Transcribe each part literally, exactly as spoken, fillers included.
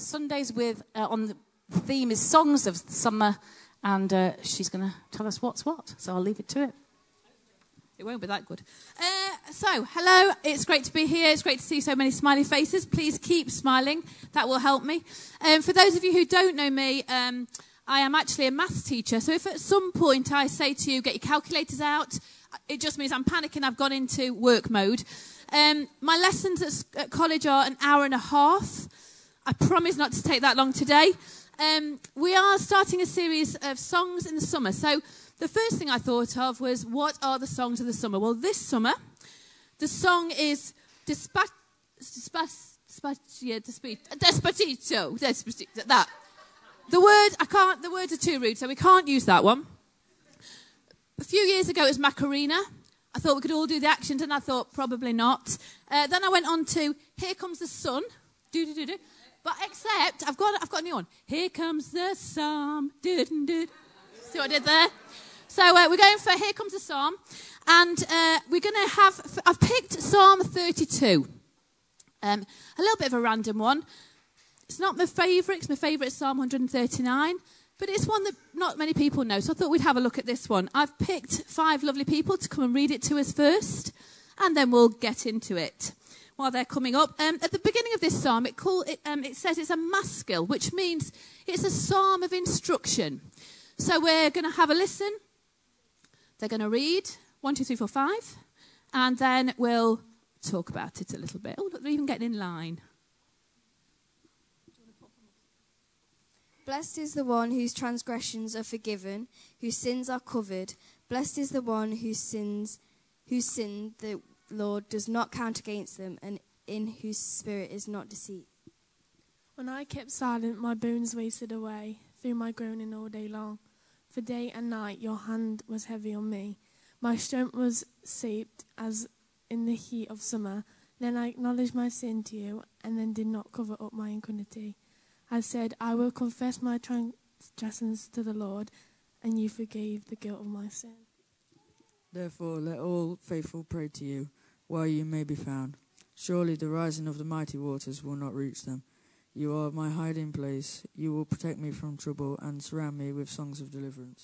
Sundays with uh, on the theme is Songs of Summer, and uh, she's going to tell us what's what. So I'll leave it to it. It won't be that good. Uh, so, hello. It's great to be here. It's great to see so many smiley faces. Please keep smiling. That will help me. Um, for those of you who don't know me, um, I am actually a maths teacher. So if at some point I say to you, get your calculators out, it just means I'm panicking. I've gone into work mode. Um, my lessons at, at college are an hour and a half. I promise not to take that long today. Um, we are starting a series of songs in the summer. So the first thing I thought of was, what are the songs of the summer? Well, this summer, the song is Despa- Despa- Despa- yeah, Despa- Despacito. Despacito. That. The word, I can't, the words are too rude, so we can't use that one. A few years ago, it was Macarena. I thought we could all do the accent, and I thought probably not. Uh, then I went on to Here Comes the Sun. Do, do, do, do. But except, I've got, I've got a new one. Here comes the psalm. Do, do, do. See what I did there? So uh, we're going for Here Comes the Psalm. And uh, we're going to have, I've picked Psalm thirty-two. Um, a little bit of a random one. It's not my favourite. It's my favourite Psalm one thirty-nine. But it's one that not many people know. So I thought we'd have a look at this one. I've picked five lovely people to come and read it to us first. And then we'll get into it while they're coming up. Um, at the beginning of this psalm, it, call, it, um, it says it's a maskil, which means it's a psalm of instruction. So we're going to have a listen. They're going to read one, two, three, four, five, and then we'll talk about it a little bit. Oh, look, they're even getting in line. Blessed is the one whose transgressions are forgiven, whose sins are covered. Blessed is the one whose sins, whose sin the Lord does not count against them, and in whose spirit is not deceit. When I kept silent, my bones wasted away through my groaning all day long. For day and night your hand was heavy on me. My strength was sapped as in the heat of summer. Then I acknowledged my sin to you, and then did not cover up my iniquity. I said, I will confess my transgressions to the Lord, and you forgave the guilt of my sin. Therefore let all faithful pray to you, while you may be found. Surely the rising of the mighty waters will not reach them. You are my hiding place. You will protect me from trouble and surround me with songs of deliverance.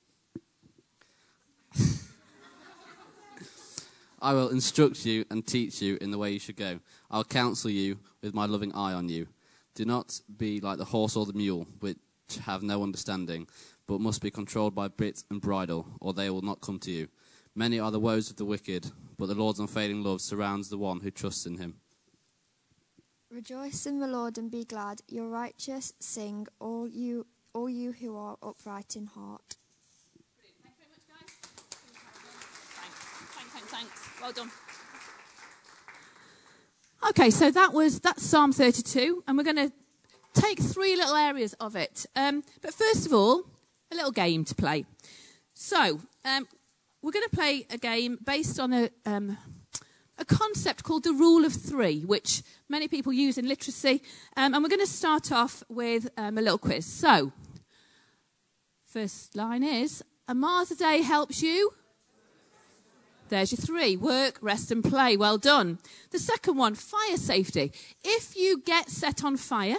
I will instruct you and teach you in the way you should go. I'll counsel you with my loving eye on you. Do not be like the horse or the mule, which have no understanding, but must be controlled by bit and bridle, or they will not come to you. Many are the woes of the wicked, but the Lord's unfailing love surrounds the one who trusts in him. Rejoice in the Lord and be glad. Your righteous sing, all you all you who are upright in heart. Brilliant. Thank you very much, guys. Thanks, thanks, thanks, thanks. Well done. Okay, so that was that's Psalm thirty-two, and we're going to take three little areas of it. Um, but first of all, a little game to play. So um, we're going to play a game based on a... Um, a concept called the rule of three, which many people use in literacy. Um, and we're going to start off with um, a little quiz. So, first line is, a mile a day helps you. There's your three. Work, rest and play. Well done. The second one, fire safety. If you get set on fire,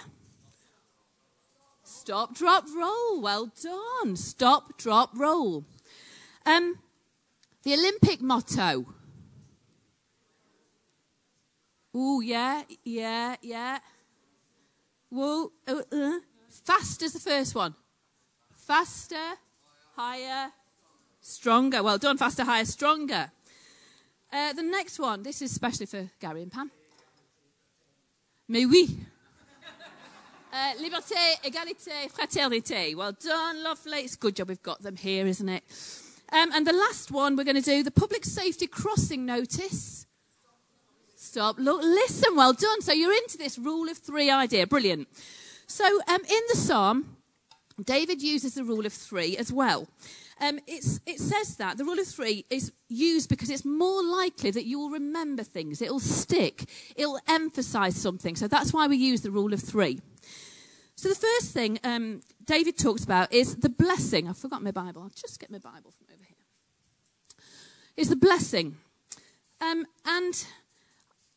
stop, drop, roll. Well done. Stop, drop, roll. Um, the Olympic motto. Ooh, yeah, yeah, yeah. Whoa, uh, uh. Fast is the first one. Faster, higher, stronger. Well done, faster, higher, stronger. Uh, the next one, this is especially for Gary and Pam. Mais oui. Uh, liberté, égalité, fraternité. Well done, lovely. It's a good job we've got them here, isn't it? Um, and the last one, we're going to do the public safety crossing notice. Stop, look, listen, well done. So you're into this rule of three idea. Brilliant. So um, in the psalm, David uses the rule of three as well. Um, it's, it says that the rule of three is used because it's more likely that you will remember things. It'll stick. It'll emphasize something. So that's why we use the rule of three. So the first thing um, David talks about is the blessing. I've forgotten my Bible. I'll just get my Bible from over here. Is the blessing. Um, and...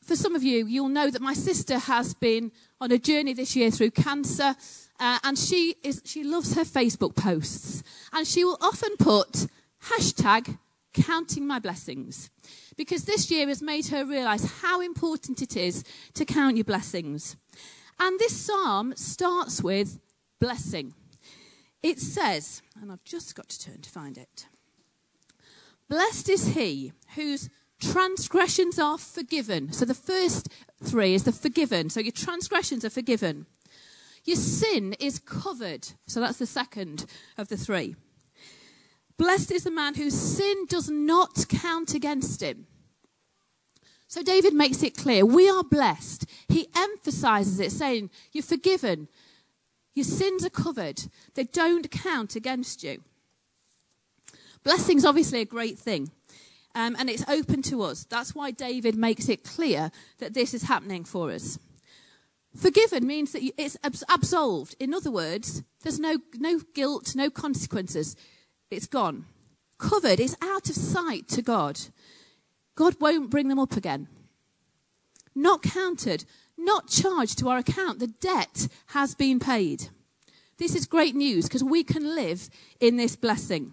for some of you, you'll know that my sister has been on a journey this year through cancer, uh, and she is she loves her Facebook posts, and she will often put hashtag counting my blessings, because this year has made her realise how important it is to count your blessings. And this psalm starts with blessing. It says, and I've just got to turn to find it, blessed is he whose transgressions are forgiven. So the first three is the forgiven. So your transgressions are forgiven. Your sin is covered. So that's the second of the three. Blessed is the man whose sin does not count against him. So David makes it clear, we are blessed. He emphasises it, saying, you're forgiven. Your sins are covered. They don't count against you. Blessing's obviously a great thing. Um, and it's open to us. That's why David makes it clear that this is happening for us. Forgiven means that it's absolved. In other words, there's no, no guilt, no consequences. It's gone. Covered is out of sight to God. God won't bring them up again. Not counted, not charged to our account. The debt has been paid. This is great news because we can live in this blessing.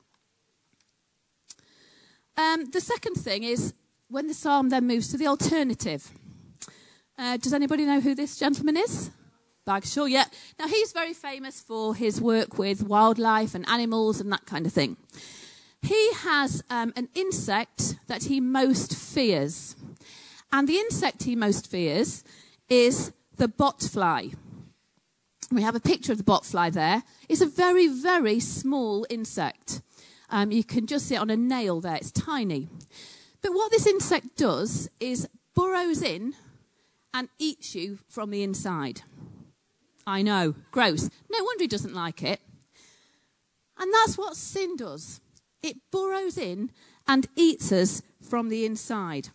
Um, the second thing is when the psalm then moves to the alternative. Uh, does anybody know who this gentleman is? Bagshaw, yeah. Now, he's very famous for his work with wildlife and animals and that kind of thing. He has um, an insect that he most fears. And the insect he most fears is the botfly. We have a picture of the botfly there. It's a very, very small insect. Um, you can just see it on a nail there. It's tiny. But what this insect does is burrows in and eats you from the inside. I know, gross. No wonder he doesn't like it. And that's what sin does. It burrows in and eats us from the inside.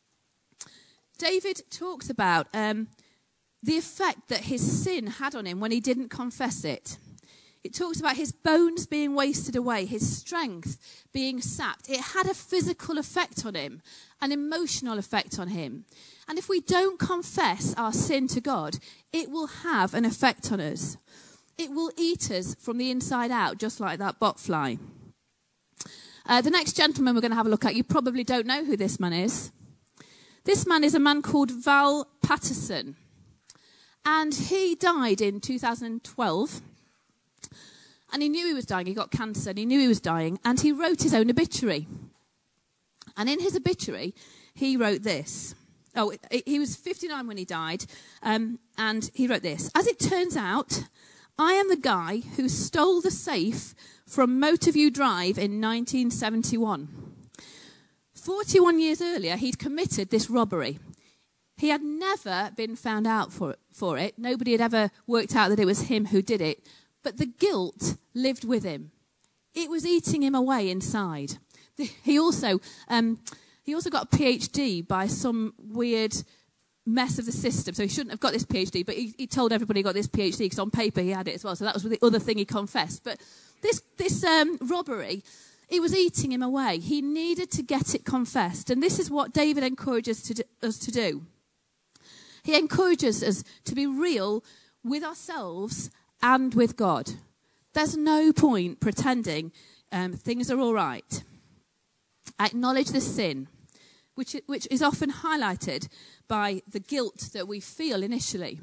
David talks about um, the effect that his sin had on him when he didn't confess it. It talks about his bones being wasted away, his strength being sapped. It had a physical effect on him, an emotional effect on him. And if we don't confess our sin to God, it will have an effect on us. It will eat us from the inside out, just like that botfly. Uh, the next gentleman we're going to have a look at, you probably don't know who this man is. This man is a man called Val Patterson. And he died in two thousand twelve. And he knew he was dying. He got cancer and he knew he was dying. And he wrote his own obituary. And in his obituary, he wrote this. Oh, he was fifty-nine when he died. Um, and he wrote this. As it turns out, I am the guy who stole the safe from Motorview Drive in nineteen seventy-one. forty-one years earlier, he'd committed this robbery. He had never been found out for it, for it. Nobody had ever worked out that it was him who did it. But the guilt lived with him. It was eating him away inside. He also, um, he also got a P H D by some weird mess of the system. So he shouldn't have got this P H D, but he, he told everybody he got this P H D because on paper he had it as well. So that was the other thing he confessed. But this, this um, robbery, it was eating him away. He needed to get it confessed. And this is what David encourages to do, us to do. He encourages us to be real with ourselves and with God. There's no point pretending um, things are all right. Acknowledge the sin, which, which is often highlighted by the guilt that we feel initially.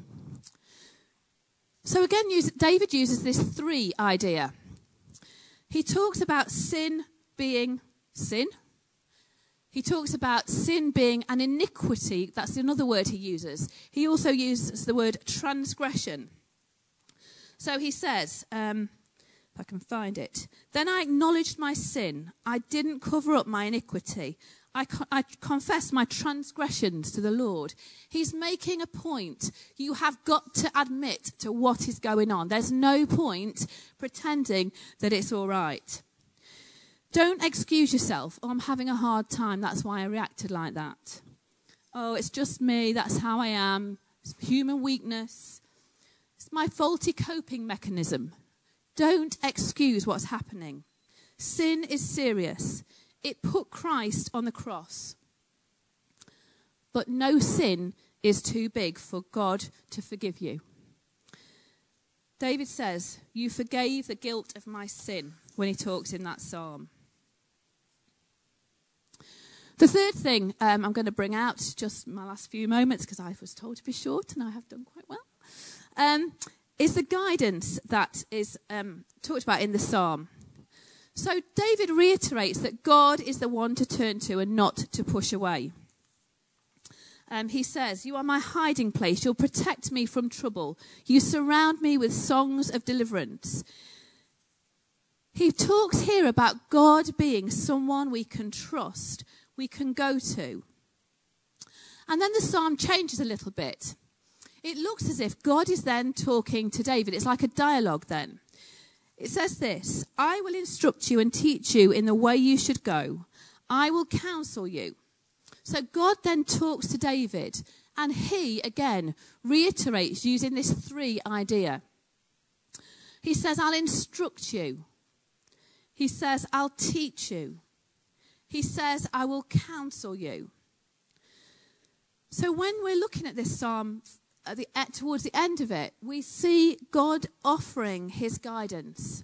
So again, use, David uses this three idea. He talks about sin being sin. He talks about sin being an iniquity. That's another word he uses. He also uses the word transgression. So he says, um, if I can find it, then I acknowledged my sin. I didn't cover up my iniquity. I, co- I confessed my transgressions to the Lord. He's making a point. You have got to admit to what is going on. There's no point pretending that it's all right. Don't excuse yourself. Oh, I'm having a hard time. That's why I reacted like that. Oh, it's just me. That's how I am. It's human weakness. It's my faulty coping mechanism. Don't excuse what's happening. Sin is serious. It put Christ on the cross. but no sin is too big for God to forgive you. David says, you forgave the guilt of my sin when he talks in that psalm. The third thing um, I'm going to bring out, just my last few moments, because I was told to be short and I have done quite well, um, is the guidance that is um, talked about in the psalm. So David reiterates that God is the one to turn to and not to push away. Um, he says, you are my hiding place. You'll protect me from trouble. You surround me with songs of deliverance. He talks here about God being someone we can trust, we can go to. And then the psalm changes a little bit. It looks as if God is then talking to David. It's like a dialogue then. It says this, I will instruct you and teach you in the way you should go. I will counsel you. So God then talks to David, and he, again, reiterates using this three idea. He says, I'll instruct you. He says, I'll teach you. He says, I will counsel you. So when we're looking at this psalm, at the, at, towards the end of it, we see God offering his guidance.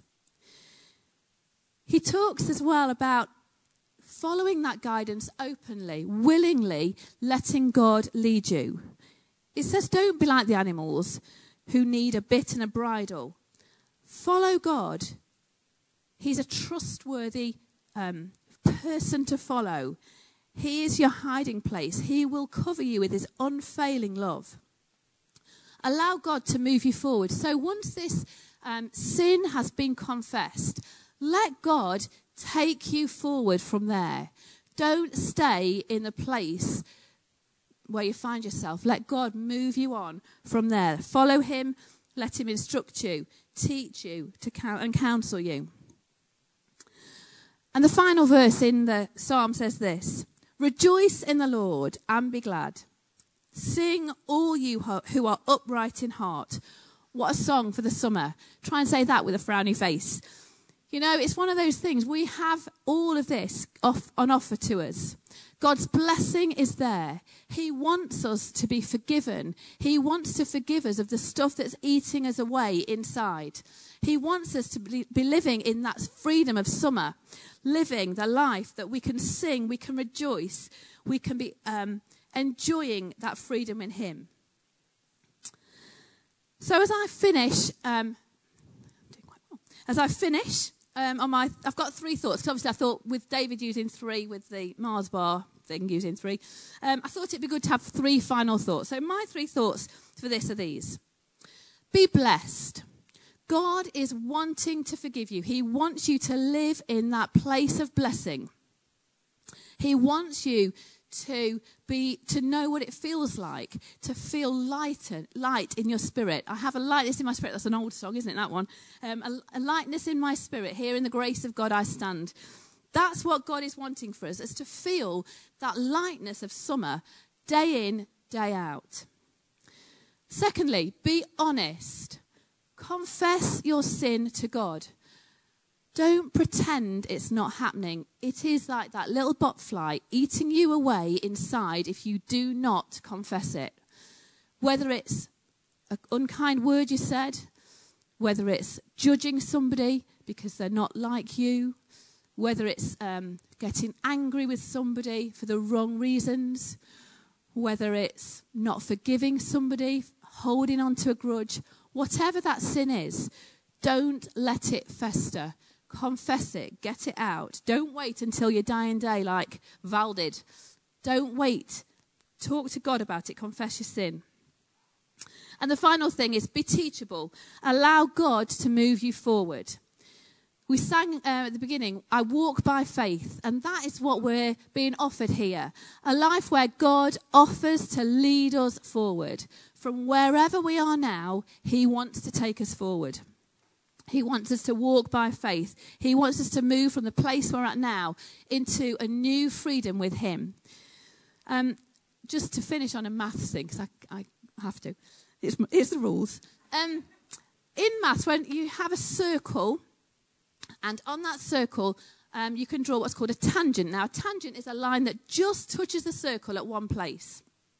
He talks as well about following that guidance openly, willingly letting God lead you. It says, don't be like the animals who need a bit and a bridle. Follow God. He's a trustworthy um, person to follow. He is your hiding place. He will cover you with his unfailing love. Allow God to move you forward. So once this um, sin has been confessed, let God take you forward from there. Don't stay in the place where you find yourself. Let God move you on from there. Follow him. Let him instruct you, teach you, to count and counsel you. And the final verse in the psalm says this, rejoice in the Lord and be glad. Sing, all you who are upright in heart. What a song for the summer. Try and say that with a frowny face. You know, it's one of those things. We have all of this off, on offer to us. God's blessing is there. He wants us to be forgiven. He wants to forgive us of the stuff that's eating us away inside. He wants us to be, be living in that freedom of summer, living the life that we can sing, we can rejoice, we can be um, enjoying that freedom in him. So as I finish, um, I'm doing quite well. As I finish, um, on my, I've got three thoughts. Because obviously I thought with David using three, with the Mars bar thing using three, um, I thought it'd be good to have three final thoughts. So my three thoughts for this are these. Be blessed. God is wanting to forgive you. He wants you to live in that place of blessing. He wants you to be, to know what it feels like, to feel lighter, light in your spirit. I have a lightness in my spirit. That's an old song, isn't it, that one? Um, a, a lightness in my spirit. Here in the grace of God I stand. That's what God is wanting for us, is to feel that lightness of summer day in, day out. Secondly, be honest. Confess your sin to God. Don't pretend it's not happening. It is like that little botfly eating you away inside if you do not confess it. Whether it's an unkind word you said, whether it's judging somebody because they're not like you, whether it's um, getting angry with somebody for the wrong reasons, whether it's not forgiving somebody, holding on to a grudge, whatever that sin is, don't let it fester. Confess it. Get it out. Don't wait until your dying day like Val did. Don't wait. Talk to God about it. Confess your sin. And the final thing is be teachable. Allow God to move you forward. We sang uh, at the beginning, I walk by faith, and that is what we're being offered here. A life where God offers to lead us forward. From wherever we are now, he wants to take us forward. He wants us to walk by faith. He wants us to move from the place we're at now into a new freedom with him. Um, just to finish on a maths thing, because I, I have to. It's, it's the rules. Um, in maths, when you have a circle, and on that circle, um, you can draw what's called a tangent. Now, a tangent is a line that just touches the circle at one place.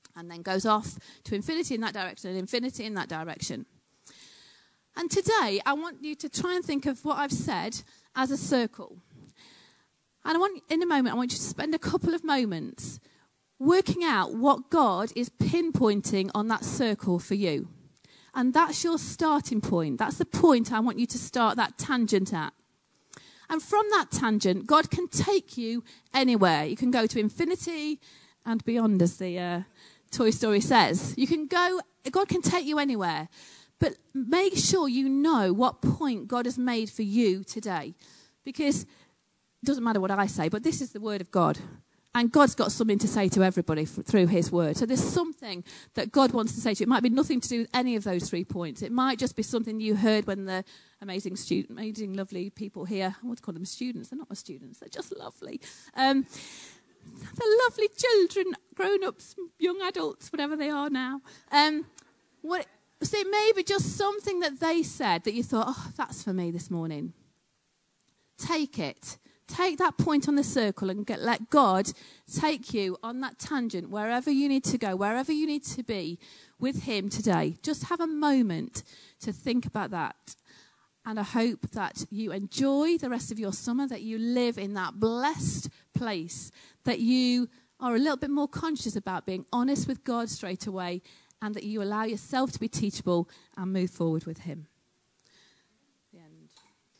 and then goes off to infinity in that direction and infinity in that direction. And today, I want you to try and think of what I've said as a circle. And I want, in a moment, I want you to spend a couple of moments working out what God is pinpointing on that circle for you. And that's your starting point. That's the point I want you to start that tangent at. And from that tangent, God can take you anywhere. You can go to infinity and beyond, as the uh, Toy Story says. You can go, God can take you anywhere. But make sure you know what point God has made for you today. Because it doesn't matter what I say, but this is the word of God. And God's got something to say to everybody f- through his word. So there's something that God wants to say to you. It might be nothing to do with any of those three points. It might just be something you heard when the amazing, student, amazing, lovely people here, I want to call them students. They're not my students. They're just lovely. Um, they're lovely children, grown-ups, young adults, whatever they are now. Um, what? So it may be just something that they said that you thought, oh, that's for me this morning. Take it. Take that point on the circle and get, let God take you on that tangent wherever you need to go, wherever you need to be with him today. Just have a moment to think about that. And I hope that you enjoy the rest of your summer, that you live in that blessed place, that you are a little bit more conscious about being honest with God straight away, and that you allow yourself to be teachable and move forward with him.